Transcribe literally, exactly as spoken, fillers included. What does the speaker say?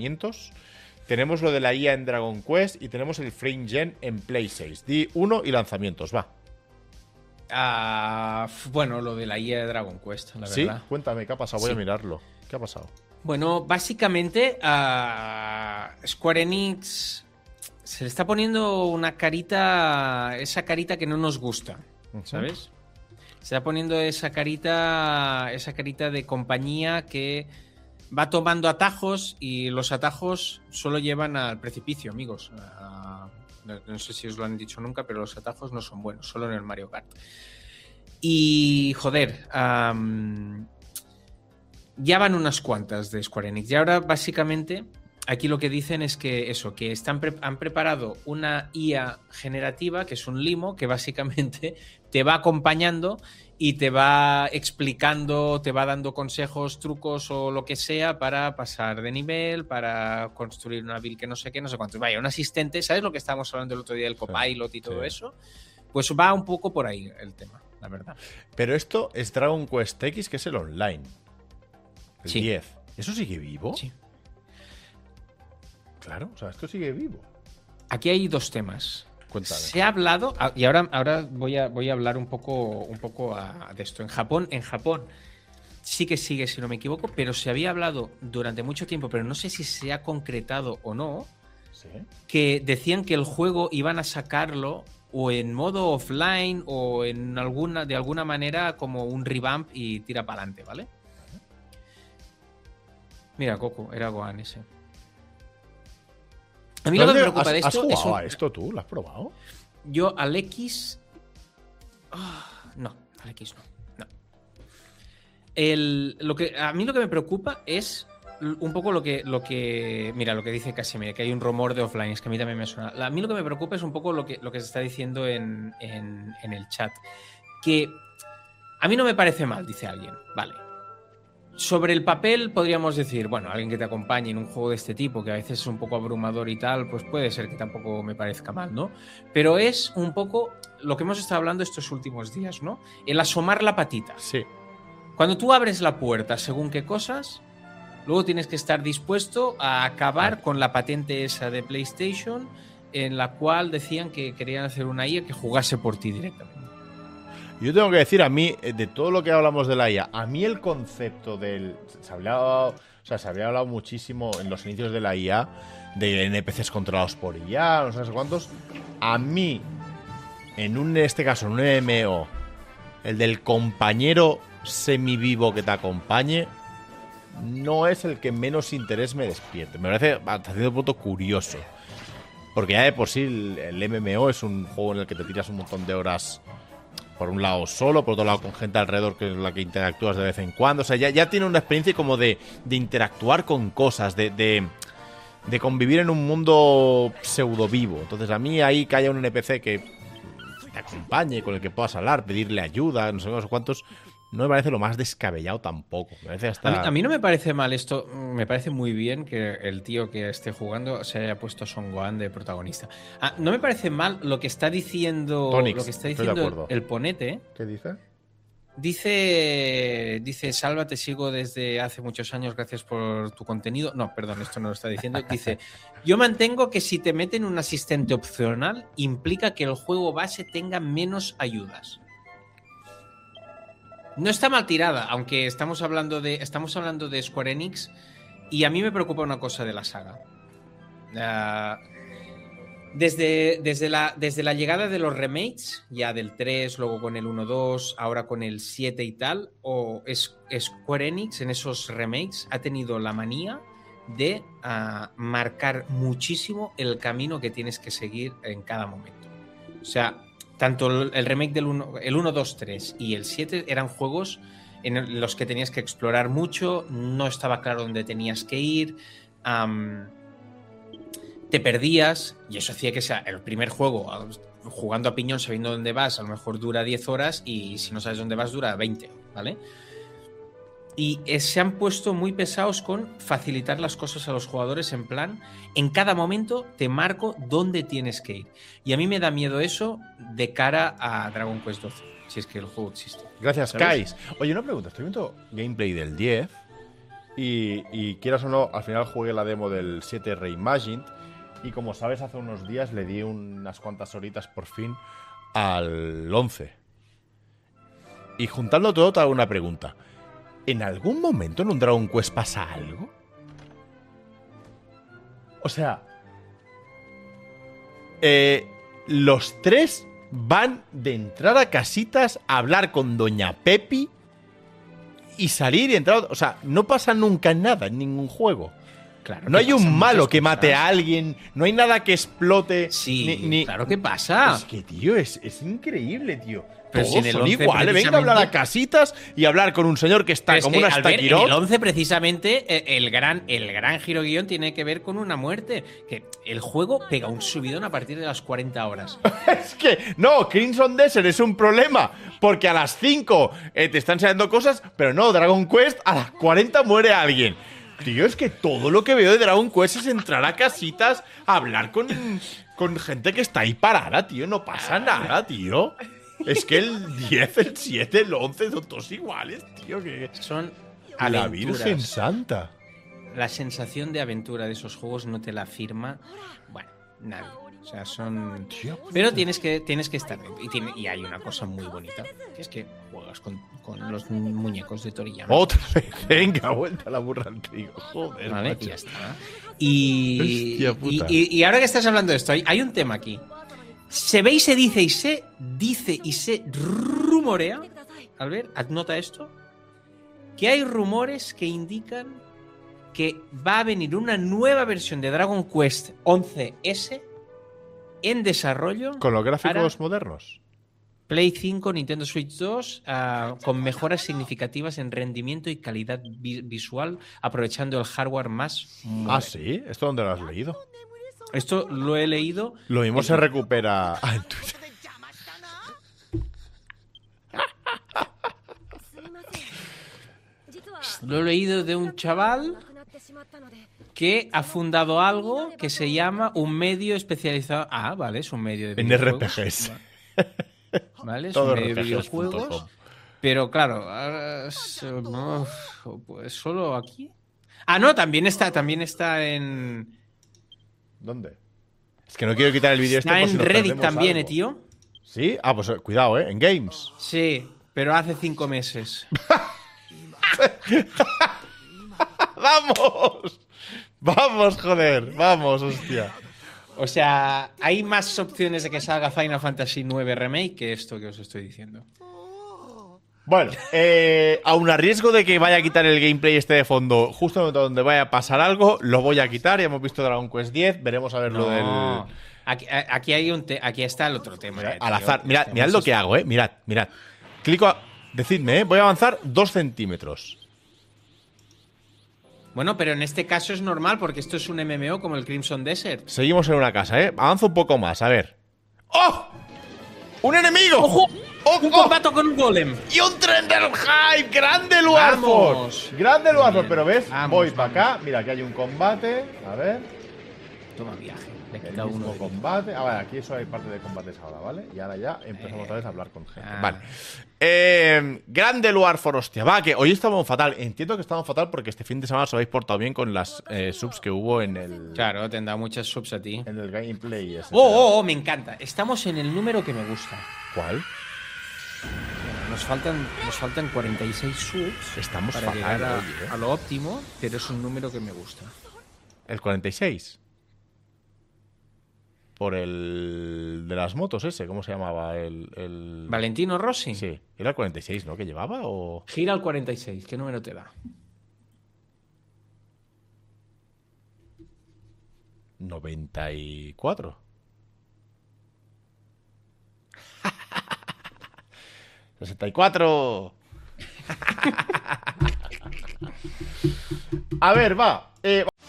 lanzamientos. Tenemos lo de la I A en Dragon Quest y tenemos el Frame Gen en Play seis. Di uno y lanzamientos, va. Uh, bueno, lo de la I A de Dragon Quest, la ¿Sí? verdad. Cuéntame, ¿qué ha pasado? Voy Sí. a mirarlo. ¿Qué ha pasado? Bueno, básicamente a Square Enix se le está poniendo una carita, esa carita que no nos gusta, ¿sabes? Se está poniendo esa carita, esa carita de compañía que va tomando atajos y los atajos solo llevan al precipicio, amigos. Uh, no, no sé si os lo han dicho nunca, pero los atajos no son buenos, solo en el Mario Kart. Y, joder, um, ya van unas cuantas de Square Enix. Y ahora, básicamente, aquí lo que dicen es que eso, que están pre- han preparado una I A generativa, que es un limo, que básicamente te va acompañando y te va explicando, te va dando consejos, trucos o lo que sea para pasar de nivel, para construir una build que no sé qué, no sé cuánto. Vaya, un asistente, ¿sabes lo que estábamos hablando el otro día del copilot y todo sí. eso? Pues va un poco por ahí el tema, la verdad. Pero esto es Dragon Quest X, que es el online. El Sí. diez. ¿Eso sigue vivo? Sí. Claro, o sea, esto sigue vivo. Aquí hay dos temas. Cuéntame. Se ha hablado, y ahora, ahora voy, a, voy a hablar un poco, un poco a, de esto. En Japón, en Japón sí que sigue, si no me equivoco, pero se había hablado durante mucho tiempo, pero no sé si se ha concretado o no, ¿Sí? que decían que el juego iban a sacarlo o en modo offline o en alguna, de alguna manera como un revamp y tira para adelante, ¿vale? Mira, Goku, era Gohan ese. A mí lo que me preocupa ¿Has, de esto ¿Has jugado es un... a esto tú? ¿Lo has probado? Yo al X... Oh, no, al X no. no. El, lo que, a mí lo que me preocupa es un poco lo que... Lo que mira, lo que dice Casimir, que hay un rumor de offline, es que a mí también me suena. A mí lo que me preocupa es un poco lo que, lo que se está diciendo en, en, en el chat. Que a mí no me parece mal, dice alguien. Vale. Sobre el papel podríamos decir, bueno, alguien que te acompañe en un juego de este tipo, que a veces es un poco abrumador y tal, pues puede ser que tampoco me parezca mal, ¿no? Pero es un poco lo que hemos estado hablando estos últimos días, ¿no? El asomar la patita. Sí. Cuando tú abres la puerta según qué cosas, luego tienes que estar dispuesto a acabar Ah. con la patente esa de PlayStation, en la cual decían que querían hacer una I A que jugase por ti directamente. Yo tengo que decir, a mí, de todo lo que hablamos de la I A, a mí el concepto del... Se había, o sea, se había hablado muchísimo en los inicios de la I A de N P Cs controlados por I A, no sé cuántos. A mí, en un, en este caso, en un M M O, el del compañero semivivo que te acompañe, no es el que menos interés me despierte. Me parece hasta cierto punto curioso. Porque ya de por sí el, el M M O es un juego en el que te tiras un montón de horas... Por un lado solo, por otro lado con gente alrededor que es la que interactúas de vez en cuando. O sea, ya, ya tiene una experiencia como de, de interactuar con cosas, de, de, de convivir en un mundo pseudo vivo. Entonces a mí ahí que haya un N P C que te acompañe, con el que puedas hablar, pedirle ayuda, no sé, no sé cuántos, no me parece lo más descabellado tampoco. Me parece hasta... a, mí, a mí no me parece mal esto, me parece muy bien que el tío que esté jugando se haya puesto Son Gohan de protagonista. Ah, no me parece mal lo que está diciendo, Tonix, lo que está estoy de diciendo acuerdo. el, el ponete. ¿Qué dice? Dice, dice, Salva, te sigo desde hace muchos años, gracias por tu contenido. No, perdón, esto no lo está diciendo. Dice, yo mantengo que si te meten un asistente opcional, implica que el juego base tenga menos ayudas. No está mal tirada, aunque estamos hablando de, estamos hablando de Square Enix y a mí me preocupa una cosa de la saga. Uh, desde, desde, la, desde la llegada de los remakes, ya del tres, luego con el uno dos, ahora con el siete y tal, o es, Square Enix en esos remakes ha tenido la manía de uh, marcar muchísimo el camino que tienes que seguir en cada momento. O sea, tanto el remake del uno, el uno, dos, tres y el siete eran juegos en los que tenías que explorar mucho, no estaba claro dónde tenías que ir, um, te perdías y eso hacía que sea el primer juego, jugando a piñón sabiendo dónde vas, a lo mejor dura diez horas y si no sabes dónde vas dura veinte, ¿vale? Y se han puesto muy pesados con facilitar las cosas a los jugadores en plan, en cada momento te marco dónde tienes que ir. Y a mí me da miedo eso de cara a Dragon Quest doce, si es que el juego existe. Gracias, ¿sabes? Kais. Oye, una pregunta. Estoy viendo gameplay del diez Y, y quieras o no, al final jugué la demo del siete Reimagined. Y como sabes, hace unos días le di unas cuantas horitas por fin al once. Y juntando todo, te hago una pregunta. ¿En algún momento en un Dragon Quest pasa algo? O sea... Eh, los tres van de entrar a casitas a hablar con Doña Pepi y salir y entrar... O sea, no pasa nunca nada en ningún juego. Claro, no hay un malo que cosas. mate a alguien, no hay nada que explote. Sí, ni, ni... claro que pasa. Es que, tío, es, es increíble, tío. Pero Todos si en el son once iguales. Venga a hablar a casitas y hablar con un señor que está Pero es como que, una Albert, en estaquirón. el once, precisamente, eh, el gran, el gran giro guión tiene que ver con una muerte. Que el juego pega un subidón a partir de las cuarenta horas. Es que, no, Crimson Desert es un problema. Porque a las cinco eh, te están enseñando cosas, pero no, Dragon Quest a las cuarenta muere alguien. Tío, es que todo lo que veo de Dragon Quest es entrar a casitas a hablar con, con gente que está ahí parada, tío. No pasa nada, tío. Es que el diez, el siete, el once son todos iguales, tío. Que... Son La aventuras. Virgen Santa. La sensación de aventura de esos juegos no te la firma, bueno, nadie. O sea, son... Pero tienes que, tienes que estar... Y, tiene, y hay una cosa muy bonita, que es que juegas con, con los muñecos de Toriyama. Otra vez, venga, vuelta la burra al trigo. Joder, ¿Vale? macho. Y ya está. Y, Hostia puta. y, y, y ahora que estás hablando de esto, hay, hay un tema aquí. Se ve y se dice y se dice y se rumorea. Albert, nota esto. Que hay rumores que indican que va a venir una nueva versión de Dragon Quest once ese en desarrollo. Con los gráficos para modernos. Play cinco, Nintendo Switch dos, uh, con mejoras significativas en rendimiento y calidad vi visual, aprovechando el hardware más moderno. Ah, sí. ¿Esto dónde lo has leído? Esto lo he leído. Lo mismo se recupera. Ah, en Twitter. Lo he leído de un chaval que ha fundado algo que se llama un medio especializado. Ah, vale, es un medio de En R P Gs. Vale, es Todo un medio de R P Gs punto com. videojuegos. Pero claro, ahora es- no, pues solo aquí. Ah, no, también está, también está en. ¿Dónde? Es que no quiero quitar el vídeo este Está por si en nos Reddit perdemos también, eh, algo. tío. ¿Sí? Ah, pues eh, cuidado, ¿eh? En Games. Sí, pero hace cinco meses. ¡Vamos! ¡Vamos, joder! ¡Vamos, hostia! O sea, hay más opciones de que salga Final Fantasy nueve Remake que esto que os estoy diciendo. Bueno, eh, aun a riesgo de que vaya a quitar el gameplay este de fondo, justo en el momento donde vaya a pasar algo, lo voy a quitar. Ya hemos visto Dragon Quest diez, veremos a ver lo No. del... Aquí, aquí hay un te- aquí está el otro tema. Mira, eh, al tío. azar. Mirad, Este mirad hemos lo que hago, ¿eh? Mirad, mirad. Clico a... Decidme, ¿eh? Voy a avanzar dos centímetros. Bueno, pero en este caso es normal porque esto es un M M O como el Crimson Desert. Seguimos en una casa, ¿eh? Avanzo un poco más, a ver. ¡Oh! ¡Un enemigo! ¡Ojo! ¡Oh, ¡Un oh! combate con un golem! ¡Y un tren del hype! ¡Grande Luarford! Vamos. ¡Grande Luarford! Bien. Pero ves, Vamos, voy para vamos. acá. Mira, aquí hay un combate. A ver. Toma viaje. Le he El quitado mismo uno de vida. combate. Ah, vale, aquí eso hay parte de combates ahora, ¿vale? Y ahora ya empezamos Eh, otra vez a hablar con gente. ah. Vale. Eh, grande Luarford, hostia. Va, que hoy estamos fatal. Entiendo que estamos fatal porque este fin de semana os habéis portado bien con las eh, subs que hubo en el, Claro, te han dado muchas subs a ti. en el gameplay. Ese. Oh, oh, oh, me encanta. Estamos en el número que me gusta. ¿Cuál? Nos faltan, nos faltan cuarenta y seis subs Estamos para fatal llegar a, hoy, ¿eh? a lo óptimo, pero es un número que me gusta. El cuarenta y seis. Por el de las motos ese, ¿cómo se llamaba? El, el... Valentino Rossi. Sí, era el cuarenta y seis, ¿no? ¿Que llevaba o...? Gira al cuarenta y seis. ¿Qué número te da? noventa y cuatro. sesenta y cuatro. A ver, va. Eh,